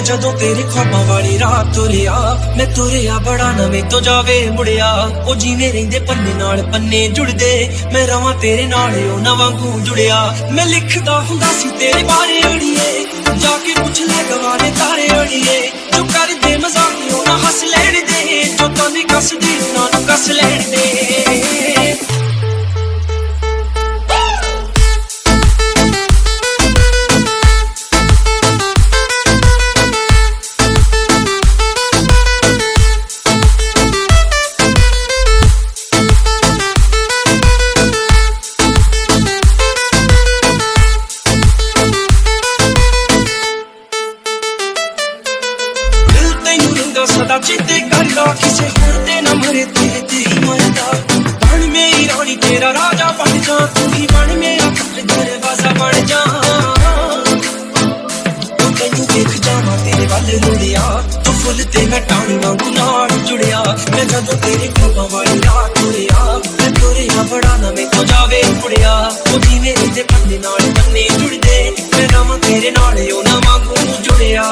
ਜਦੋਂ ਤੇਰੇ ख्वाबां ਵਾਲੀ ਰਾਤ ਤੁਰਿਆ ਮੈਂ ਤੁਰਿਆ ਬੜਾ ਨਵੇਂ ਤੋਂ ਜਾਵੇ ਮੁੜਿਆ ਉਹ ਜਿਵੇਂ ਰਹਿੰਦੇ ਪੰਨੇ ਨਾਲ ਪੰਨੇ ਜੁੜਦੇ ਮੈਂ ਰਵਾਂ ਤੇਰੇ ਨਾਲ ਉਹ ਨਾ ਵਾਂਗੂ ਜੁੜਿਆ ਮੈਂ ਲਿਖਦਾ ਹੁੰਦਾ ਸੀ ਤੇਰੇ ਬਾਰੇ ਅੜੀਏ ਜਾ ਕੇ ਪੁੱਛ ਲੈ ਗਵਾਰੇ ਤਾਰੇ ਅੜੀਏ ਜੋ ਕਰਦੇ ਮਜ਼ਾਕ ਉਹ ਨਾ ਹੱਸ ਲੈਣ ਦੇ ਜੋ ਤਾਂ ਨਹੀਂ ਕੱਸਦੀ ਉਹਨਾਂ ਨੂੰ ਕੱਸ ਲੈਣ ਦੇ सदा चिते करदा किसे होर ते ना मरे तेरे ते ही मरदा बन मेरी रानी तेरा राजा बन जा तू ही बन मेरा दरवाजा बन जा तेनू देख जावा तेरे वल रुड़िया तू फुल ते मैं टाणी वांगू नाल जुड़िया मैं जदों तेरे ख्वाबां वाली रात तुरिया मैं तुरिया बड़ा नवें तो जावे मुड़िया ओ जिवें रहंदे पन्ने नाल पन्ने जुड़दे मैं रवां तेरे नाल ओ ना वांगू जुड़िया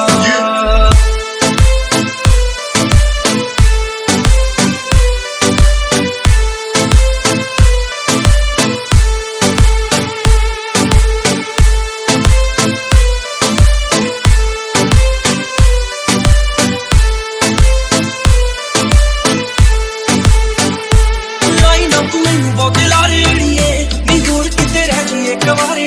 कवारे